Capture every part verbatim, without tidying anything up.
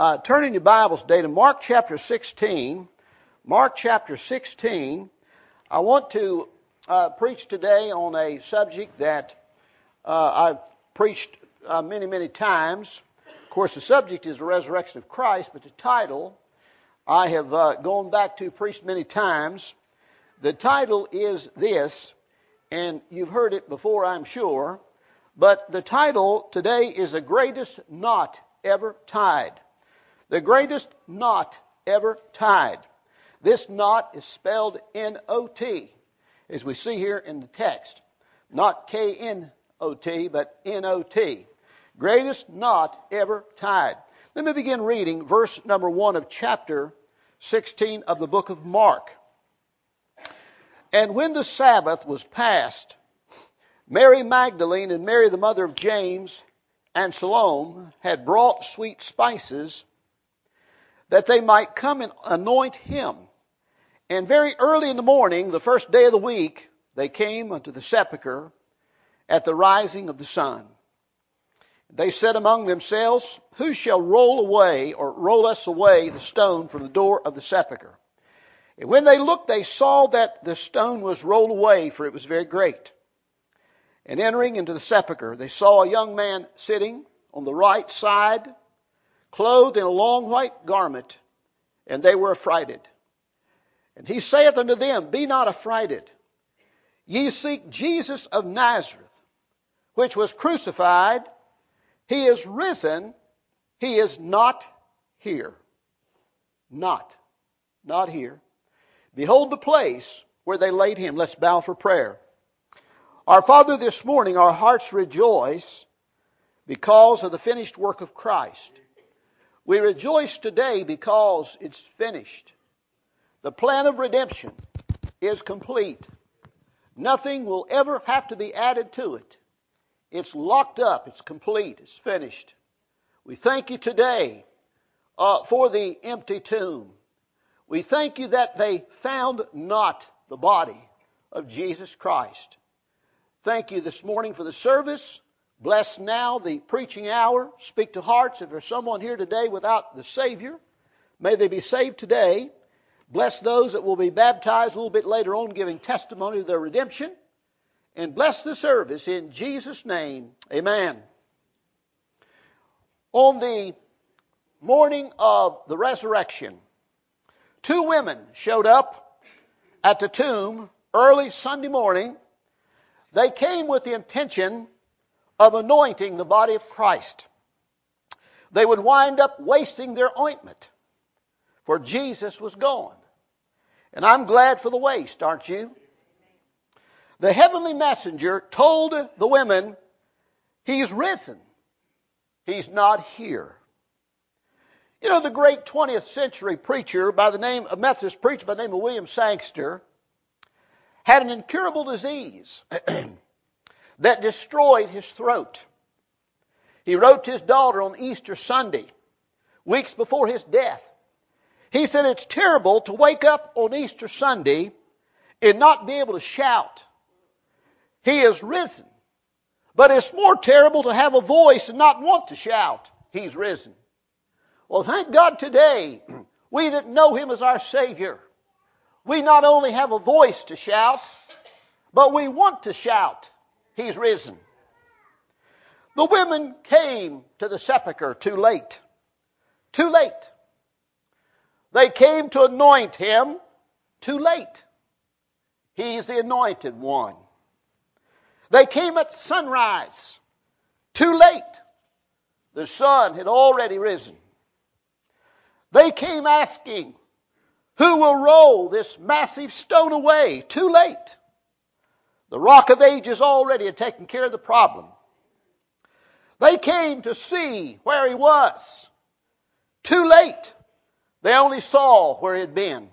uh, turn in your Bibles today to Mark chapter sixteen. Mark chapter sixteen. I want to uh, preach today on a subject that uh, I've preached uh, many, many times. Of course, the subject is the resurrection of Christ, but the title I have uh, gone back to, preached many times. The title is this, and you've heard it before, I'm sure, but the title today is The Greatest Knot Ever Tied. The greatest knot ever tied. This knot is spelled N O T, as we see here in the text. Not K N O T, but N O T. Greatest knot ever tied. Let me begin reading verse number one of chapter sixteen of the book of Mark. And when the Sabbath was past, Mary Magdalene and Mary the mother of James and Salome had brought sweet spices that they might come and anoint him. And very early in the morning, the first day of the week, they came unto the sepulchre at the rising of the sun. They said among themselves, who shall roll away or roll us away the stone from the door of the sepulchre? And when they looked, they saw that the stone was rolled away, for it was very great. And entering into the sepulchre, they saw a young man sitting on the right side, clothed in a long white garment, and they were affrighted. And he saith unto them, be not affrighted. Ye seek Jesus of Nazareth, which was crucified. He is risen. He is not here. Not. Not here. Behold the place where they laid him. Let's bow for prayer. Our Father, this morning our hearts rejoice because of the finished work of Christ. We rejoice today because it's finished. The plan of redemption is complete. Nothing will ever have to be added to it. It's locked up. It's complete. It's finished. We thank you today uh, for the empty tomb. We thank you that they found not the body of Jesus Christ. Thank you this morning for the service. Bless now the preaching hour. Speak to hearts. If there's someone here today without the Savior, may they be saved today. Bless those that will be baptized a little bit later on, giving testimony of their redemption. And bless the service in Jesus' name. Amen. On the morning of the resurrection, two women showed up at the tomb early Sunday morning. They came with the intention of anointing the body of Christ. They would wind up wasting their ointment, for Jesus was gone. And I'm glad for the waste, aren't you? The heavenly messenger told the women, he's risen. He's not here. You know, the great twentieth century preacher by the name, a Methodist preacher by the name of William Sangster, had an incurable disease that destroyed his throat. He wrote to his daughter on Easter Sunday, weeks before his death. He said, it's terrible to wake up on Easter Sunday and not be able to shout. He is risen. But it's more terrible to have a voice and not want to shout. He's risen. Well, thank God today, we that know him as our Savior, we not only have a voice to shout, but we want to shout. He's risen. The women came to the sepulchre too late. Too late. They came to anoint him too late. He's the anointed one. They came at sunrise too late. The sun had already risen. They came asking, who will roll this massive stone away? Too late. The Rock of Ages already had taken care of the problem. They came to see where he was. Too late. They only saw where he had been.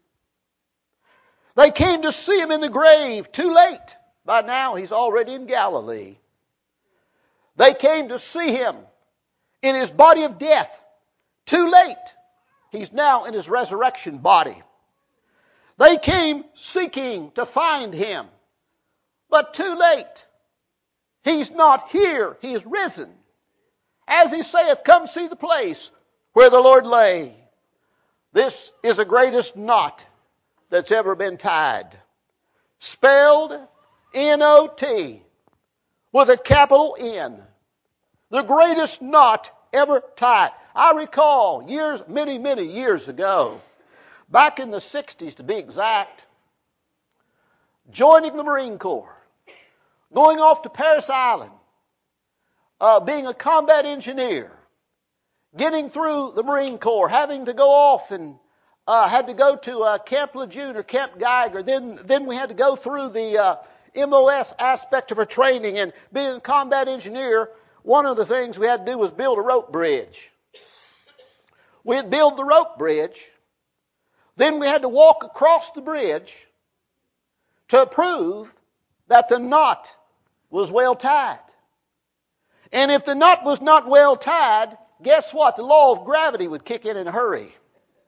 They came to see him in the grave. Too late. By now he's already in Galilee. They came to see him in his body of death. Too late. He's now in his resurrection body. They came seeking to find him. But too late. He's not here. He is risen. As he saith, come see the place where the Lord lay. This is the greatest knot that's ever been tied. Spelled N O T with a capital N. The greatest knot ever tied. I recall years, many, many years ago, back in the sixties to be exact, joining the Marine Corps, going off to Parris Island, uh, being a combat engineer, getting through the Marine Corps, having to go off and uh, had to go to uh, Camp Lejeune or Camp Geiger. Then, then we had to go through the uh, M O S aspect of our training. And being a combat engineer, one of the things we had to do was build a rope bridge. We'd build the rope bridge. Then we had to walk across the bridge to prove that the knot was well tied. And if the knot was not well tied, guess what? The law of gravity would kick in in a hurry.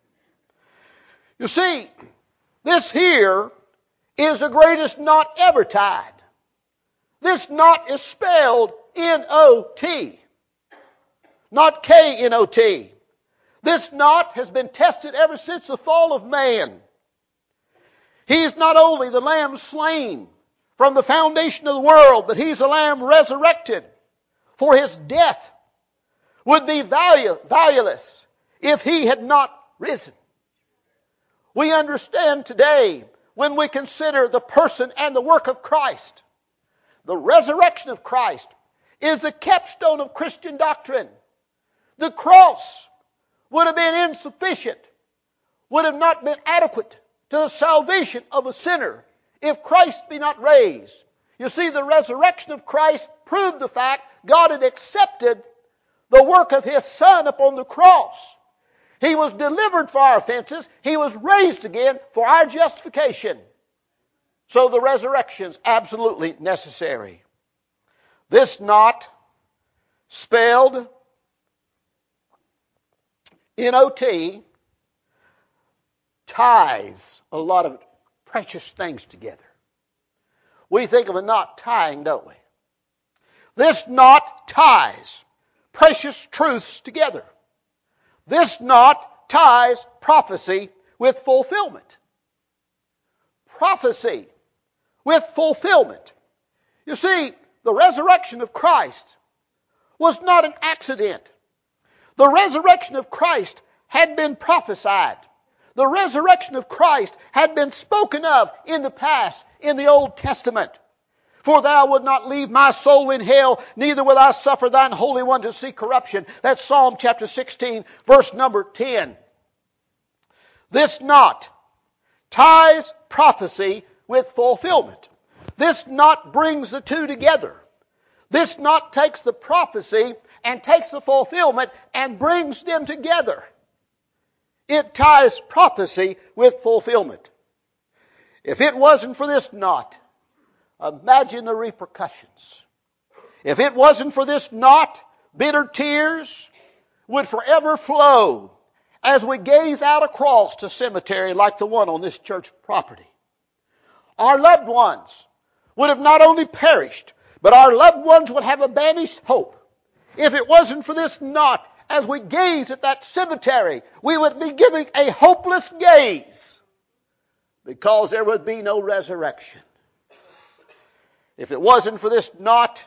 You see, this here is the greatest knot ever tied. This knot is spelled N O T, not K N O T. This knot has been tested ever since the fall of man. He is not only the Lamb slain from the foundation of the world, but He's the Lamb resurrected. For His death would be value, valueless if He had not risen. We understand today, when we consider the person and the work of Christ, the resurrection of Christ is the capstone of Christian doctrine. The cross would have been insufficient, would have not been adequate to the salvation of a sinner if Christ be not raised. You see, the resurrection of Christ proved the fact God had accepted the work of His Son upon the cross. He was delivered for our offenses. He was raised again for our justification. So the resurrection is absolutely necessary. This knot, spelled N O T, ties a lot of precious things together. We think of a knot tying, don't we? This knot ties precious truths together. This knot ties prophecy with fulfillment. Prophecy with fulfillment. You see, the resurrection of Christ was not an accident. The resurrection of Christ had been prophesied. The resurrection of Christ had been spoken of in the past, in the Old Testament. For thou wilt not leave my soul in hell, neither will I suffer thine Holy One to see corruption. That's Psalm chapter sixteen, verse number ten. This knot ties prophecy with fulfillment. This knot brings the two together. This knot takes the prophecy and takes the fulfillment and brings them together. It ties prophecy with fulfillment. If it wasn't for this knot, imagine the repercussions. If it wasn't for this knot, bitter tears would forever flow as we gaze out across the cemetery like the one on this church property. Our loved ones would have not only perished, but our loved ones would have a banished hope. If it wasn't for this knot, as we gaze at that cemetery, we would be giving a hopeless gaze because there would be no resurrection. If it wasn't for this knot,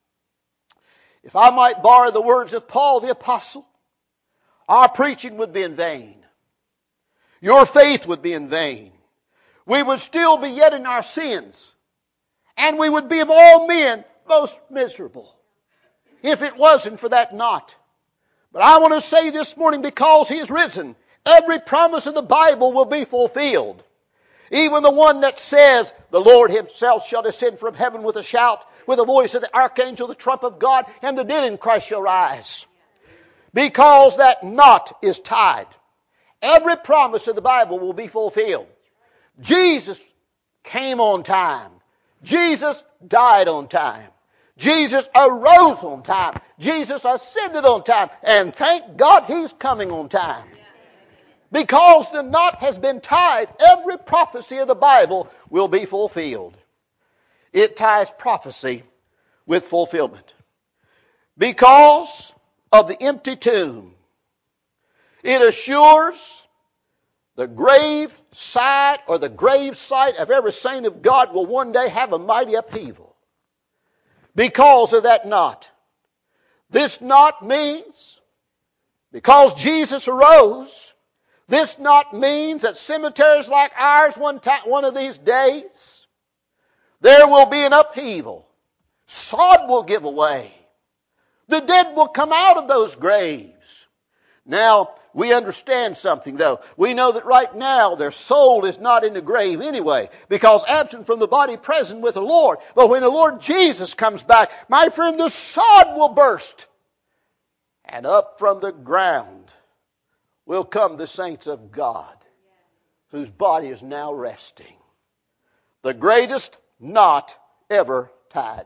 if I might borrow the words of Paul the Apostle, our preaching would be in vain. Your faith would be in vain. We would still be yet in our sins. And we would be of all men most miserable if it wasn't for that knot. But I want to say this morning, because He is risen, every promise of the Bible will be fulfilled. Even the one that says, the Lord Himself shall descend from heaven with a shout, with the voice of the archangel, the trump of God, and the dead in Christ shall rise. Because that knot is tied. Every promise of the Bible will be fulfilled. Jesus came on time. Jesus died on time. Jesus arose on time. Jesus ascended on time. And thank God He's coming on time. Because the knot has been tied, every prophecy of the Bible will be fulfilled. It ties prophecy with fulfillment. Because of the empty tomb, It assures the grave site or the grave site of every saint of God will one day have a mighty upheaval because of that knot. This knot means, because Jesus arose, this knot means that cemeteries like ours one time, one of these days, there will be an upheaval. Sod will give away. The dead will come out of those graves. Now, we understand something though. We know that right now their soul is not in the grave anyway, because absent from the body, present with the Lord. But when the Lord Jesus comes back, my friend, the sod will burst. And up from the ground will come the saints of God, whose body is now resting. The greatest knot ever tied.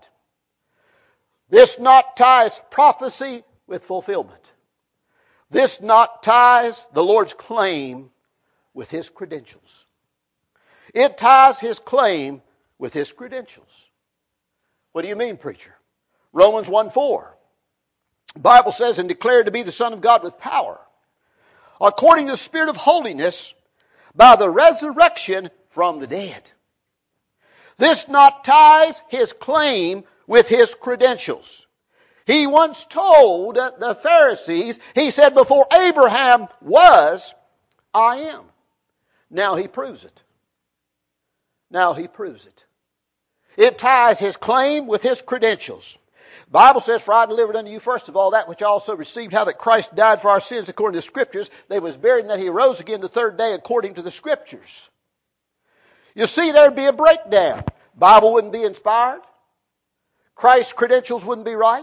This knot ties prophecy with fulfillment. This knot ties the Lord's claim with His credentials. It ties His claim with His credentials. What do you mean, preacher? Romans one four. The Bible says, and declared to be the Son of God with power, according to the Spirit of holiness, by the resurrection from the dead. This knot ties His claim with His credentials. He once told the Pharisees, He said, before Abraham was, I am. Now He proves it. Now He proves it. It ties His claim with His credentials. The Bible says, for I delivered unto you first of all that which I also received, how that Christ died for our sins according to the Scriptures, that He was buried, and that He arose again the third day according to the Scriptures. You see, there'd be a breakdown. Bible wouldn't be inspired. Christ's credentials wouldn't be right.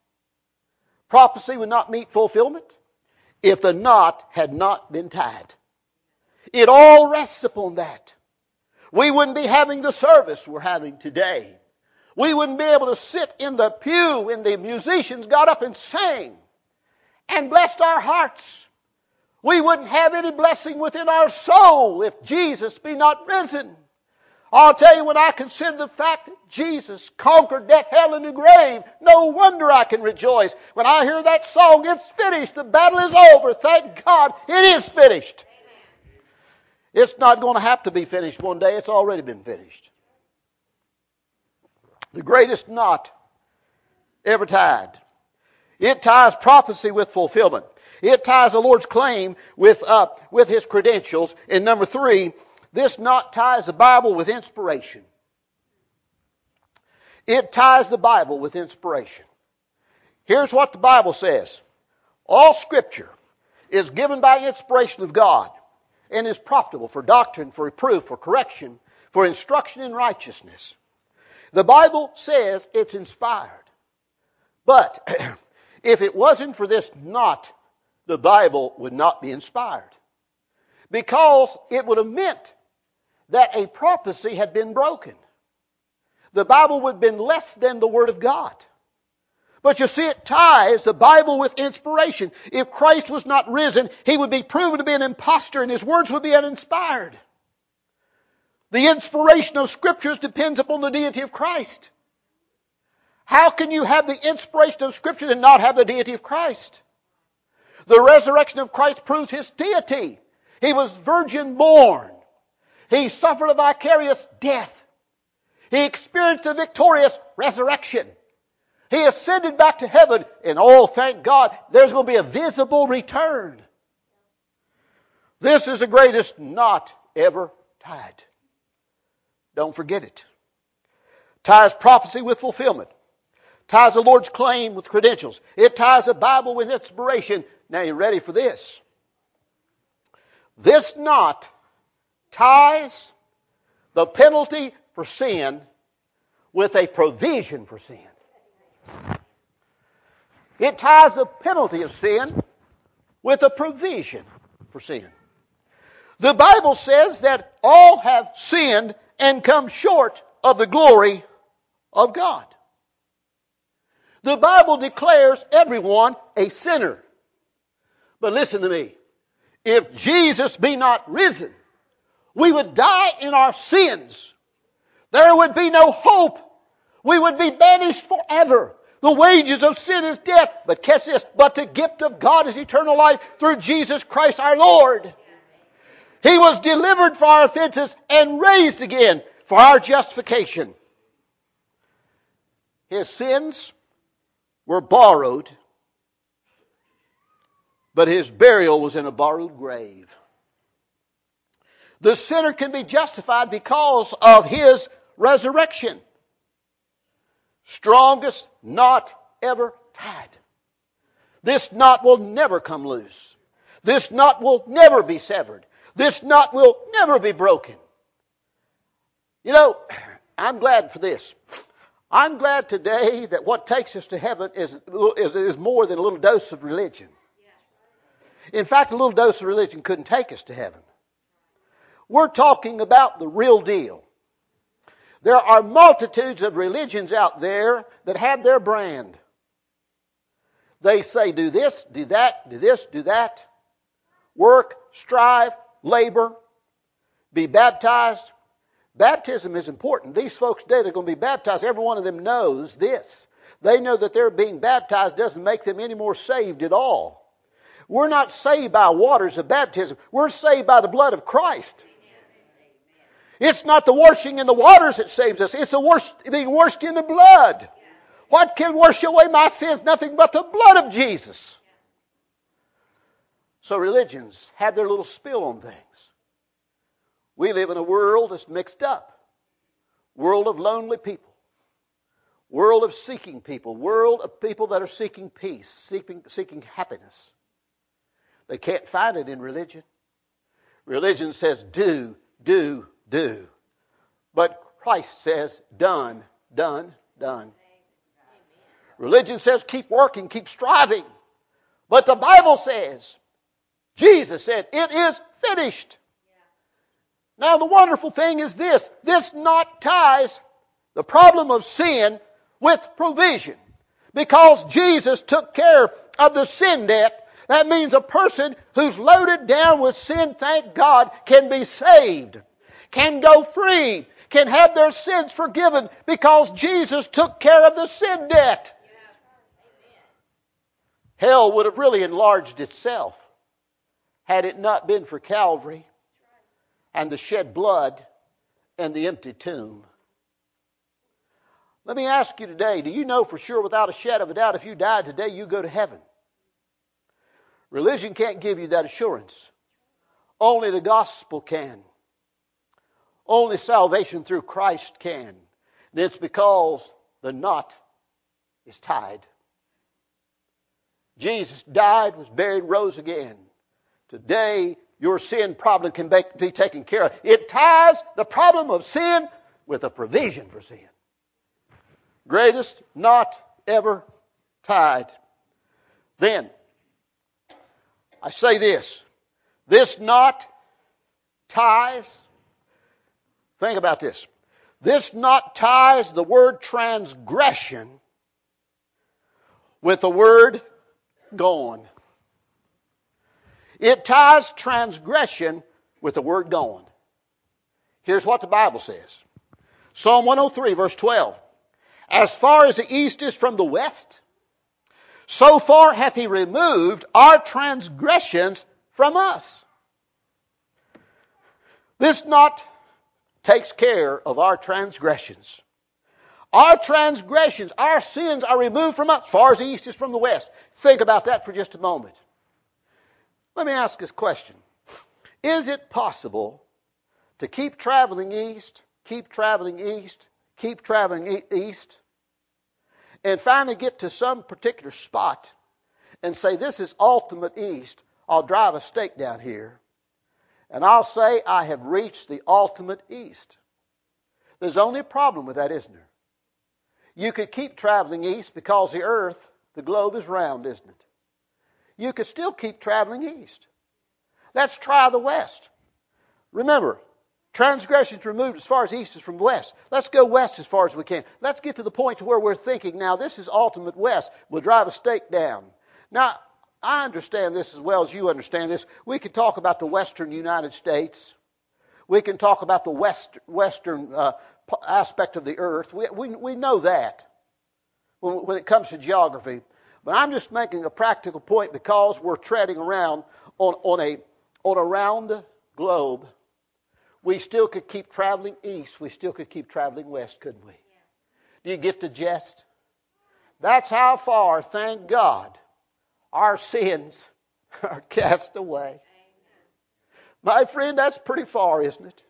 Prophecy would not meet fulfillment if the knot had not been tied. It all rests upon that. We wouldn't be having the service we're having today. We wouldn't be able to sit in the pew when the musicians got up and sang and blessed our hearts. We wouldn't have any blessing within our soul if Jesus be not risen. I'll tell you, when I consider the fact that Jesus conquered death, hell, and the grave, no wonder I can rejoice. When I hear that song, it's finished. The battle is over. Thank God, it is finished. Amen. It's not going to have to be finished one day. It's already been finished. The greatest knot ever tied. It ties prophecy with fulfillment. It ties the Lord's claim with, uh, with His credentials. And number three, this knot ties the Bible with inspiration. It ties the Bible with inspiration. Here's what the Bible says. All Scripture is given by inspiration of God and is profitable for doctrine, for reproof, for correction, for instruction in righteousness. The Bible says it's inspired. But if it wasn't for this knot, the Bible would not be inspired. Because it would have meant that a prophecy had been broken. The Bible would have been less than the Word of God. But you see, it ties the Bible with inspiration. If Christ was not risen, He would be proven to be an impostor and His words would be uninspired. The inspiration of Scriptures depends upon the deity of Christ. How can you have the inspiration of Scripture and not have the deity of Christ? The resurrection of Christ proves His deity. He was virgin born. He suffered a vicarious death. He experienced a victorious resurrection. He ascended back to heaven, and oh, thank God, there's going to be a visible return. This is the greatest knot ever tied. Don't forget it. Ties prophecy with fulfillment. Ties the Lord's claim with credentials. It ties the Bible with inspiration. Now, you ready for this? This knot ties the penalty for sin with a provision for sin. It ties the penalty of sin with a provision for sin. The Bible says that all have sinned and come short of the glory of God. The Bible declares everyone a sinner. But listen to me. If Jesus be not risen, we would die in our sins. There would be no hope. We would be banished forever. The wages of sin is death. But catch this. But the gift of God is eternal life through Jesus Christ our Lord. He was delivered for our offenses and raised again for our justification. His sins were borrowed, but his burial was in a borrowed grave. The sinner can be justified because of his resurrection. Strongest knot ever tied. This knot will never come loose. This knot will never be severed. This knot will never be broken. You know, I'm glad for this. I'm glad today that what takes us to heaven is, is, is more than a little dose of religion. In fact, a little dose of religion couldn't take us to heaven. We're talking about the real deal. There are multitudes of religions out there that have their brand. They say, do this, do that, do this, do that. Work, strive, labor, be baptized. Baptism is important. These folks today that are going to be baptized, every one of them knows this. They know that their being baptized doesn't make them any more saved at all. We're not saved by waters of baptism. We're saved by the blood of Christ. It's not the washing in the waters that saves us. It's the wash, being washed in the blood. What can wash away my sins? Nothing but the blood of Jesus. So religions have their little spill on things. We live in a world that's mixed up. World of lonely people. World of seeking people. World of people that are seeking peace, seeking, seeking happiness. They can't find it in religion. Religion says do, do, do. But Christ says done, done, done. Religion says keep working, keep striving. But the Bible says, Jesus said, it is finished. Now the wonderful thing is this. This knot ties the problem of sin with provision. Because Jesus took care of the sin debt. That means a person who's loaded down with sin, thank God, can be saved. Can go free. Can have their sins forgiven because Jesus took care of the sin debt. Hell would have really enlarged itself had it not been for Calvary and the shed blood and the empty tomb. Let me ask you today, do you know for sure without a shadow of a doubt if you died today you go to heaven? Religion can't give you that assurance. Only the gospel can. Only salvation through Christ can. And it's because the knot is tied. Jesus died, was buried, rose again. Today, your sin problem can be taken care of. It ties the problem of sin with a provision for sin. Greatest knot ever tied. Then, I say this. This knot ties. Think about this. This knot ties the word transgression with the word gone. It ties transgression with the word gone. Here's what the Bible says. Psalm one oh three, verse twelve. As far as the east is from the west, so far hath he removed our transgressions from us. This knot takes care of our transgressions. Our transgressions, our sins are removed from us as far as the east is from the west. Think about that for just a moment. Let me ask this question. Is it possible to keep traveling east, keep traveling east, keep traveling e- east, and finally get to some particular spot and say, this is ultimate east. I'll drive a stake down here, and I'll say I have reached the ultimate east. There's only a problem with that, isn't there? You could keep traveling east because the earth, the globe is round, isn't it? You could still keep traveling east. Let's try the west. Remember, transgressions removed as far as east is from west. Let's go west as far as we can. Let's get to the point to where we're thinking, now this is ultimate west. We'll drive a stake down. Now, I understand this as well as you understand this. We could talk about the western United States. We can talk about the west, western uh, aspect of the earth. We, we, we know that. when, when it comes to geography. But I'm just making a practical point because we're treading around on, on a on a round globe. We still could keep traveling east. We still could keep traveling west, couldn't we? Yeah. Do you get the gist? That's how far, thank God, our sins are cast away. Amen. My friend, that's pretty far, isn't it?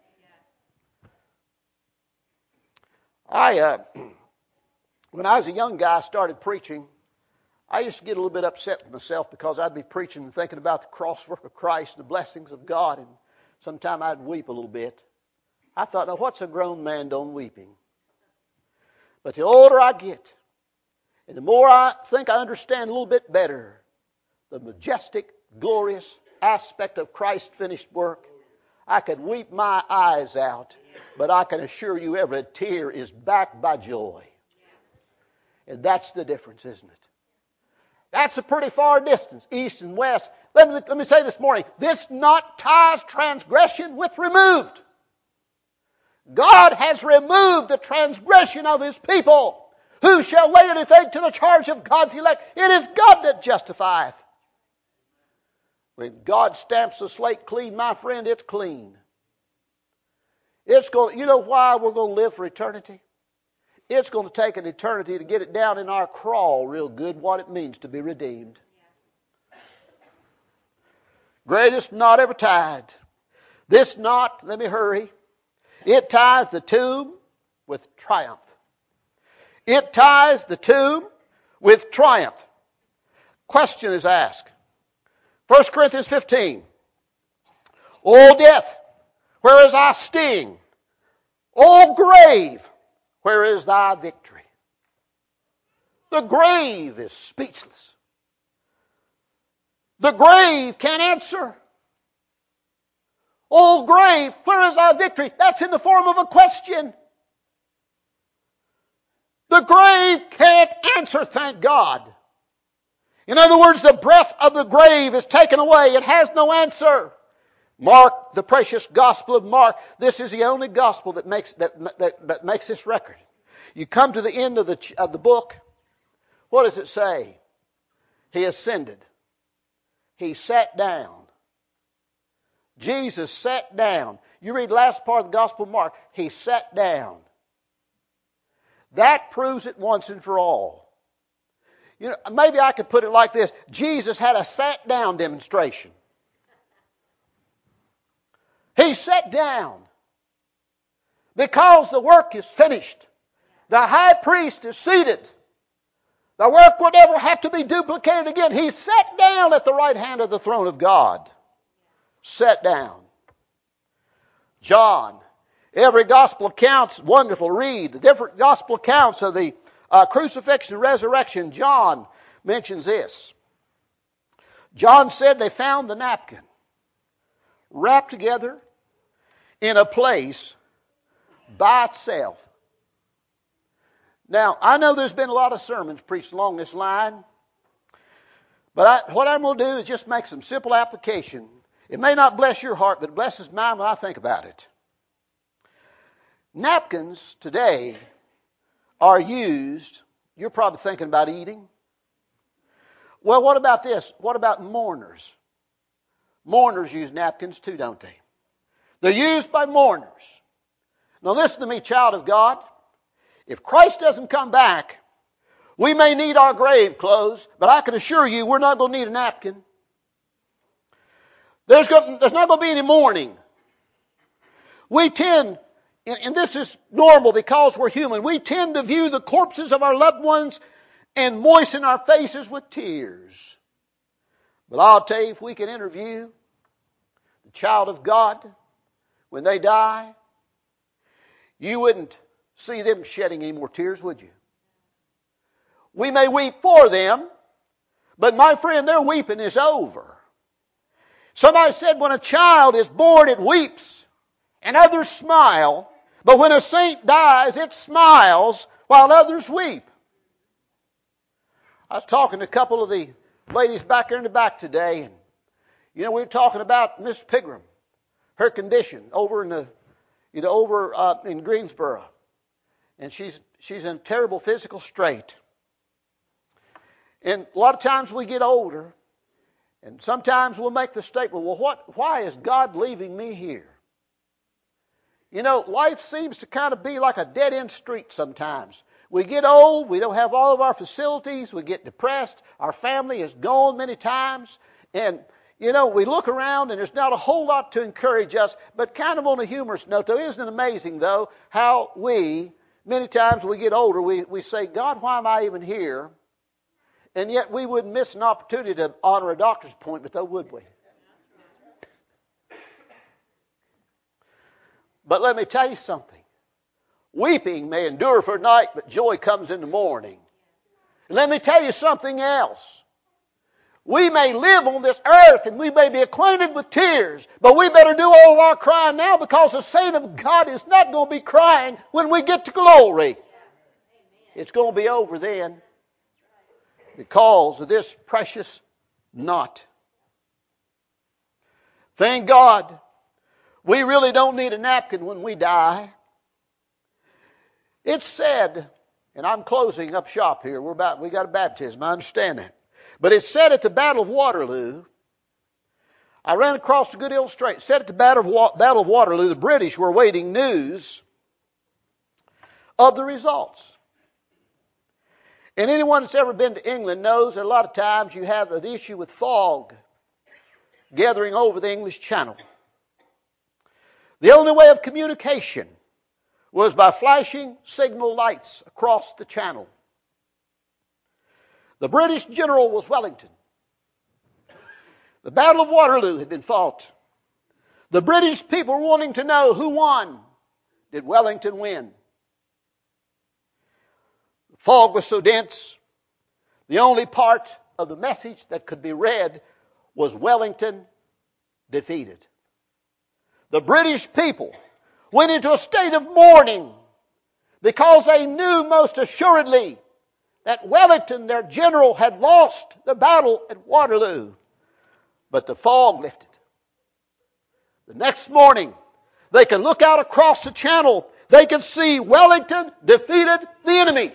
I, uh, when I was a young guy, I started preaching. I used to get a little bit upset with myself because I'd be preaching and thinking about the cross work of Christ and the blessings of God, and sometimes I'd weep a little bit. I thought, now what's a grown man done weeping? But the older I get, and the more I think I understand a little bit better the majestic, glorious aspect of Christ's finished work, I could weep my eyes out, but I can assure you every tear is backed by joy. And that's the difference, isn't it? That's a pretty far distance, east and west. Let me, let me say this morning, this not ties transgression with removed. God has removed the transgression of His people. Who shall lay anything to the charge of God's elect? It is God that justifieth. When God stamps the slate clean, my friend, it's clean. It's going. You know why we're going to live for eternity? It's going to take an eternity to get it down in our crawl real good what it means to be redeemed. Greatest knot ever tied. This knot, let me hurry, it ties the tomb with triumph. It ties the tomb with triumph. Question is asked. First Corinthians fifteen. O death, where is thy sting? O grave, where is thy victory? The grave is speechless. The grave can't answer. O grave, where is thy victory? That's in the form of a question. The grave can't answer, thank God. In other words, the breath of the grave is taken away. It has no answer. Mark, the precious gospel of Mark, this is the only gospel that makes that, that, that makes this record. You come to the end of the of the book. What does it say? He ascended. He sat down. Jesus sat down. You read the last part of the gospel of Mark. He sat down. That proves it once and for all. You know, maybe I could put it like this. Jesus had a sat down demonstration. He sat down because the work is finished. The high priest is seated. The work would never have to be duplicated again. He sat down at the right hand of the throne of God. Sat down. John, every gospel account's wonderful. Read the different gospel accounts of the uh, crucifixion and resurrection. John mentions this. John said they found the napkin wrapped together in a place by itself. Now, I know there's been a lot of sermons preached along this line, but I, what I'm going to do is just make some simple application. It may not bless your heart, but it blesses mine when I think about it. Napkins today are used, you're probably thinking about eating. Well, what about this? What about mourners? Mourners use napkins too, don't they? They're used by mourners. Now listen to me, child of God. If Christ doesn't come back, we may need our grave clothes, but I can assure you we're not going to need a napkin. There's, going, there's not going to be any mourning. We tend, and, and this is normal because we're human, we tend to view the corpses of our loved ones and moisten our faces with tears. But I'll tell you, if we can interview the child of God when they die, you wouldn't see them shedding any more tears, would you? We may weep for them, but my friend, their weeping is over. Somebody said when a child is born, it weeps, and others smile. But when a saint dies, it smiles while others weep. I was talking to a couple of the ladies back there in the back today, and you know we were talking about Miss Pigram, her condition over in the, you know, over uh, in Greensboro, and she's she's in terrible physical strait. And a lot of times we get older, and sometimes we'll make the statement, well, what, why is God leaving me here? You know, life seems to kind of be like a dead-end street sometimes. We get old, we don't have all of our facilities, we get depressed, our family is gone many times, and, you know, we look around and there's not a whole lot to encourage us, but kind of on a humorous note, though, isn't it amazing, though, how we, many times we get older, we, we say, God, why am I even here? And yet we wouldn't miss an opportunity to honor a doctor's appointment, though, would we? But let me tell you something. Weeping may endure for a night, but joy comes in the morning. And let me tell you something else. We may live on this earth and we may be acquainted with tears, but we better do all of our crying now, because the saint of God is not going to be crying when we get to glory. It's going to be over then because of this precious knot. Thank God. We really don't need a napkin when we die. It's said, and I'm closing up shop here. We're about, we got a baptism. I understand that. But it's said at the Battle of Waterloo, I ran across a good illustration. It said at the Battle of, Battle of Waterloo, the British were awaiting news of the results. And anyone that's ever been to England knows that a lot of times you have an issue with fog gathering over the English Channel. The only way of communication was by flashing signal lights across the channel. The British general was Wellington. The Battle of Waterloo had been fought. The British people were wanting to know who won. Did Wellington win? The fog was so dense, the only part of the message that could be read was Wellington defeated. The British people went into a state of mourning because they knew most assuredly that Wellington, their general, had lost the battle at Waterloo. But the fog lifted. The next morning, they could look out across the channel. They could see Wellington defeated the enemy.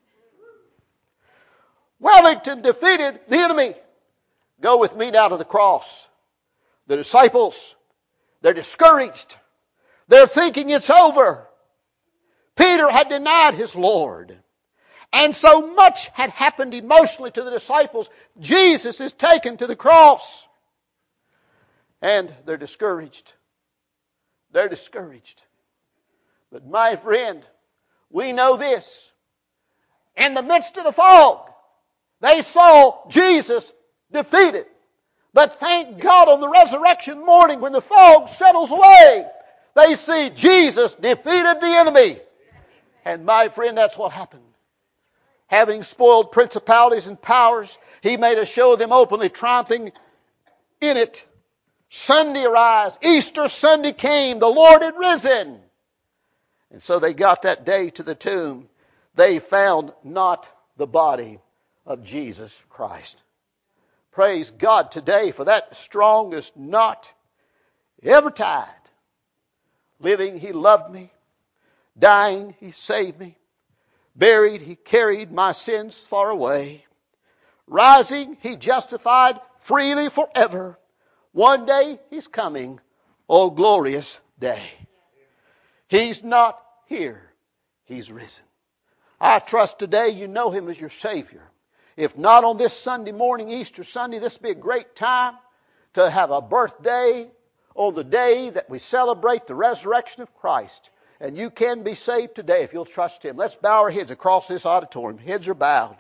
Wellington defeated the enemy. Go with me now to the cross. The disciples, they're discouraged. They're thinking it's over. Peter had denied his Lord. And so much had happened emotionally to the disciples. Jesus is taken to the cross. And they're discouraged. They're discouraged. But my friend, we know this. In the midst of the fog, they saw Jesus defeated. But thank God on the resurrection morning when the fog settles away, they see Jesus defeated the enemy. And my friend, that's what happened. Having spoiled principalities and powers, He made a show of them openly, triumphing in it. Sunday arrives. Easter Sunday came. The Lord had risen. And so they got that day to the tomb. They found not the body of Jesus Christ. Praise God today for that strongest knot ever tied. Living, He loved me. Dying, He saved me. Buried, He carried my sins far away. Rising, He justified freely forever. One day, He's coming. Oh, glorious day. He's not here. He's risen. I trust today you know Him as your Savior. If not on this Sunday morning, Easter Sunday, this would be a great time to have a birthday on the day that we celebrate the resurrection of Christ. And you can be saved today if you'll trust Him. Let's bow our heads across this auditorium. Heads are bowed.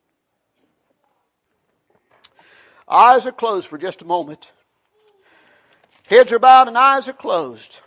Eyes are closed for just a moment. Heads are bowed and eyes are closed.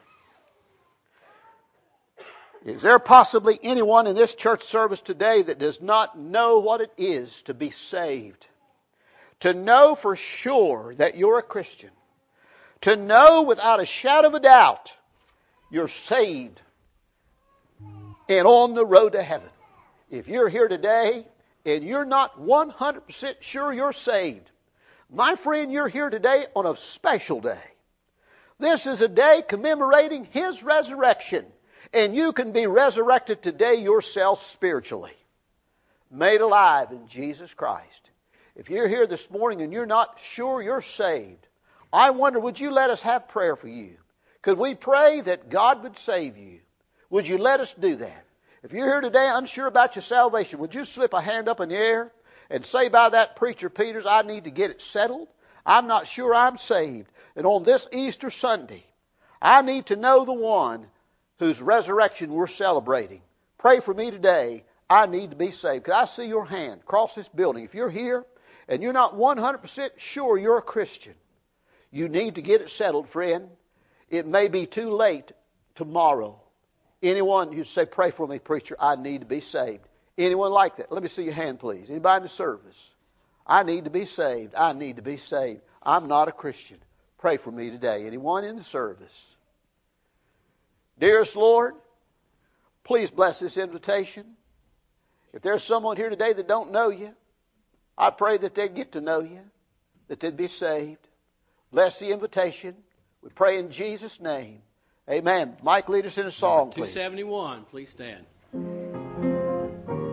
Is there possibly anyone in this church service today that does not know what it is to be saved? To know for sure that you're a Christian. To know without a shadow of a doubt you're saved and on the road to heaven. If you're here today and you're not one hundred percent sure you're saved, my friend, you're here today on a special day. This is a day commemorating His resurrection. And you can be resurrected today yourself spiritually. Made alive in Jesus Christ. If you're here this morning and you're not sure you're saved, I wonder, would you let us have prayer for you? Could we pray that God would save you? Would you let us do that? If you're here today unsure about your salvation, would you slip a hand up in the air and say by that preacher Peters, I need to get it settled. I'm not sure I'm saved. And on this Easter Sunday, I need to know the one whose resurrection we're celebrating. Pray for me today. I need to be saved. Could I see your hand across this building? If you're here and you're not one hundred percent sure you're a Christian, you need to get it settled, friend. It may be too late tomorrow. Anyone who say, pray for me, preacher, I need to be saved. Anyone like that? Let me see your hand, please. Anybody in the service? I need to be saved. I need to be saved. I'm not a Christian. Pray for me today. Anyone in the service? Dearest Lord, please bless this invitation. If there's someone here today that don't know you, I pray that they'd get to know you, that they'd be saved. Bless the invitation. We pray in Jesus' name. Amen. Mike, lead us in a song, please. two seventy-one, please stand.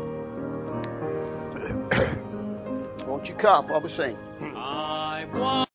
Won't you come while we sing? I want